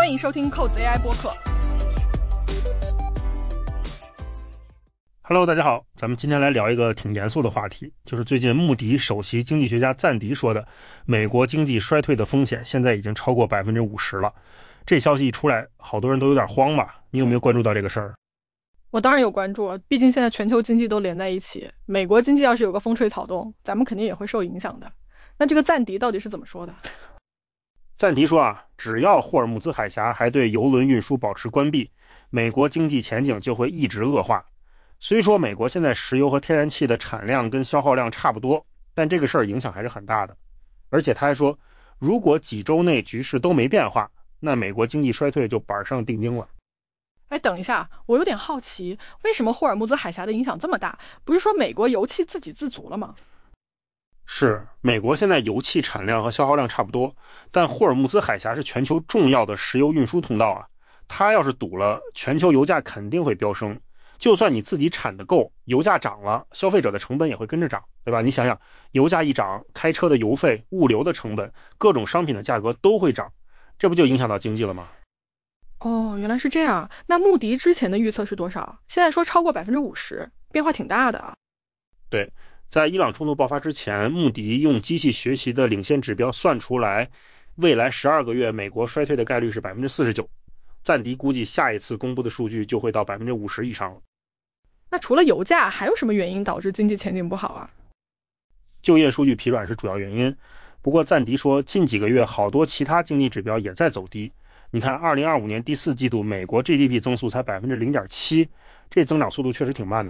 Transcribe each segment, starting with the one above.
欢迎收听扣子 AI 播客。 Hello， 大家好，咱们今天来聊一个挺严肃的话题，就是最近穆迪首席经济学家赞迪说的，美国经济衰退的风险现在已经超过 50% 了。这消息一出来，好多人都有点慌吧？你有没有关注到这个事儿？ 我当然有关注，毕竟现在全球经济都连在一起，美国经济要是有个风吹草动，咱们肯定也会受影响的。那这个赞迪到底是怎么说的？ 赞迪说只要霍尔木兹海峡还对油轮运输保持关闭，美国经济前景就会一直恶化。虽说美国现在石油和天然气的产量跟消耗量差不多，但这个事儿影响还是很大的。而且他还说，如果几周内局势都没变化，那美国经济衰退就板上钉钉了。 等一下，我有点好奇，为什么霍尔木兹海峡的影响这么大？不是说美国油气自给自足了吗？ 是，美国现在油气产量和消耗量差不多，但霍尔木兹海峡是全球重要的石油运输通道啊，它要是堵了，全球油价肯定会飙升。就算你自己产的够，油价涨了，消费者的成本也会跟着涨，对吧？你想想，油价一涨，开车的油费、物流的成本、各种商品的价格都会涨，这不就影响到经济了吗？ 哦，原来是这样。那穆迪之前的预测是多少？现在说超过 50%， 变化挺大的啊。 对，在伊朗冲突爆发之前，穆迪用机器学习的领先指标算出来，未来12个月美国衰退的概率是 49%。赞迪估计下一次公布的数据就会到 50% 以上了。 那除了油价，还有什么原因导致经济前景不好啊？ 就业数据疲软是主要原因，不过赞迪说近几个月好多其他经济指标也在走低。你看2025年第4季度美国 GDP 增速才 0.7%， 这增长速度确实挺慢的。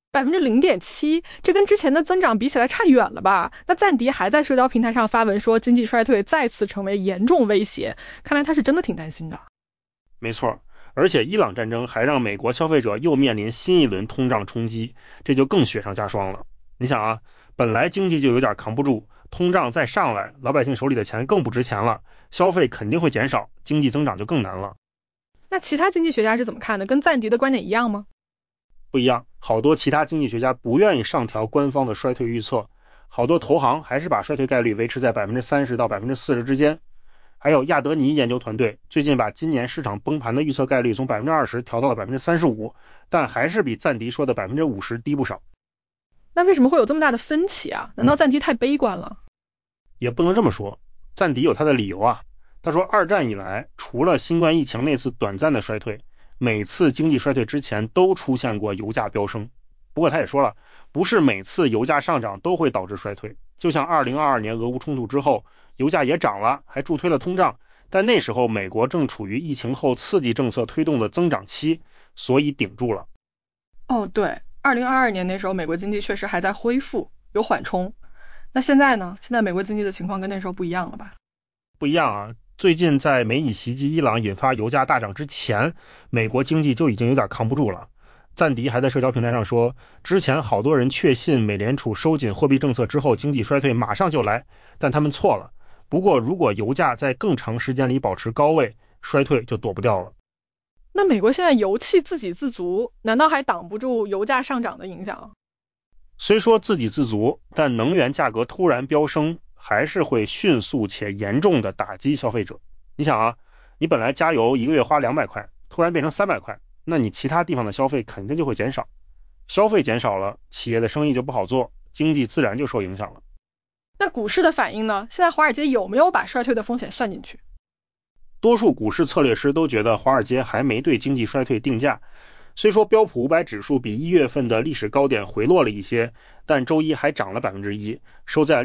0.7%，这跟之前的增长比起来差远了吧？那赞迪还在社交平台上发文说经济衰退再次成为严重威胁，看来他是真的挺担心的。 没错，而且伊朗战争还让美国消费者又面临新一轮通胀冲击，这就更雪上加霜了。你想啊，本来经济就有点扛不住，通胀再上来，老百姓手里的钱更不值钱了，消费肯定会减少，经济增长就更难了。 那其他经济学家是怎么看的？跟赞迪的观点一样吗？ 不一样，好多其他经济学家不愿意上调官方的衰退预测，好多投行还是把衰退概率维持在 30%到 40% 之间。还有亚德尼研究团队最近把今年市场崩盘的预测概率从 20% 调到了 35%， 但还是比赞迪说的 50% 低不少。 那为什么会有这么大的分歧啊？难道赞迪太悲观了？ 也不能这么说，赞迪有他的理由啊。他说二战以来，除了新冠疫情那次短暂的衰退，每次经济衰退之前都出现过油价飙升。不过他也说了，不是每次油价上涨都会导致衰退，就像2022年俄乌冲突之后，油价也涨了，还助推了通胀，但那时候美国正处于疫情后刺激政策推动的增长期，所以顶住了。 对，2022年那时候美国经济确实还在恢复，有缓冲。那现在呢？现在美国经济的情况跟那时候不一样了吧？ 不一样啊，最近在美以袭击伊朗引发油价大涨之前，美国经济就已经有点扛不住了。赞迪还在社交平台上说，之前好多人确信美联储收紧货币政策之后经济衰退马上就来，但他们错了。不过如果油价在更长时间里保持高位，衰退就躲不掉了。 那美国现在油气自给自足，难道还挡不住油价上涨的影响？ 虽说自给自足，但能源价格突然飙升，还是会迅速且严重的打击消费者。你想啊，你本来加油一个月花200块，突然变成300块，那你其他地方的消费肯定就会减少，消费减少了，企业的生意就不好做，经济自然就受影响了。 那股市的反应呢？现在华尔街有没有把衰退的风险算进去？ 多数股市策略师都觉得华尔街还没对经济衰退定价。虽说标普500指数比1月份的历史高点回落了一些，但周一还涨了 1%， 收在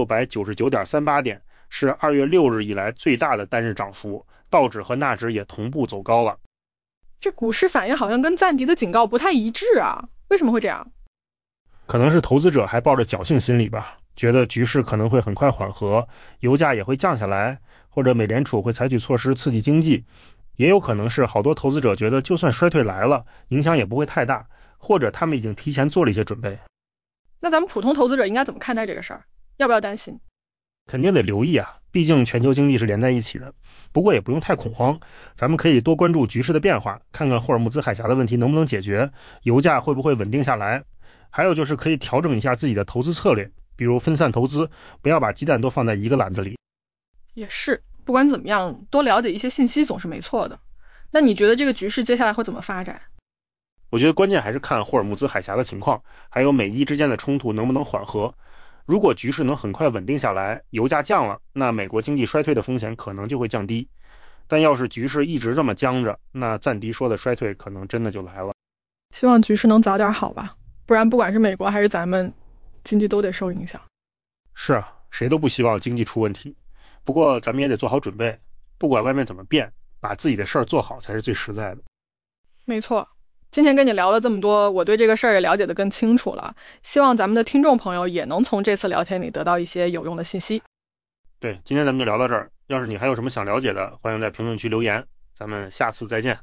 6699.38 点，是2月6日以来最大的单日涨幅，道指和纳指也同步走高了。 这股市反应好像跟赞迪的警告不太一致啊，为什么会这样？ 可能是投资者还抱着侥幸心理吧，觉得局势可能会很快缓和，油价也会降下来，或者美联储会采取措施刺激经济。也有可能是好多投资者觉得就算衰退来了，影响也不会太大，或者他们已经提前做了一些准备。 那咱们普通投资者应该怎么看待这个事儿？要不要担心？ 肯定得留意啊，毕竟全球经济是连在一起的。不过也不用太恐慌，咱们可以多关注局势的变化，看看霍尔木兹海峡的问题能不能解决，油价会不会稳定下来。还有就是可以调整一下自己的投资策略，比如分散投资，不要把鸡蛋都放在一个篮子里。 也是， 不管怎么样，多了解一些信息总是没错的。那你觉得这个局势接下来会怎么发展？ 我觉得关键还是看霍尔木兹海峡的情况，还有美伊之间的冲突能不能缓和。如果局势能很快稳定下来，油价降了，那美国经济衰退的风险可能就会降低。但要是局势一直这么僵着，那赞迪说的衰退可能真的就来了。 希望局势能早点好吧，不然不管是美国还是咱们，经济都得受影响。 是啊，谁都不希望经济出问题。不过咱们也得做好准备，不管外面怎么变，把自己的事儿做好才是最实在的。 没错，今天跟你聊了这么多，我对这个事儿也了解得更清楚了。希望咱们的听众朋友也能从这次聊天里得到一些有用的信息。 对，今天咱们就聊到这儿。要是你还有什么想了解的，欢迎在评论区留言。咱们下次再见。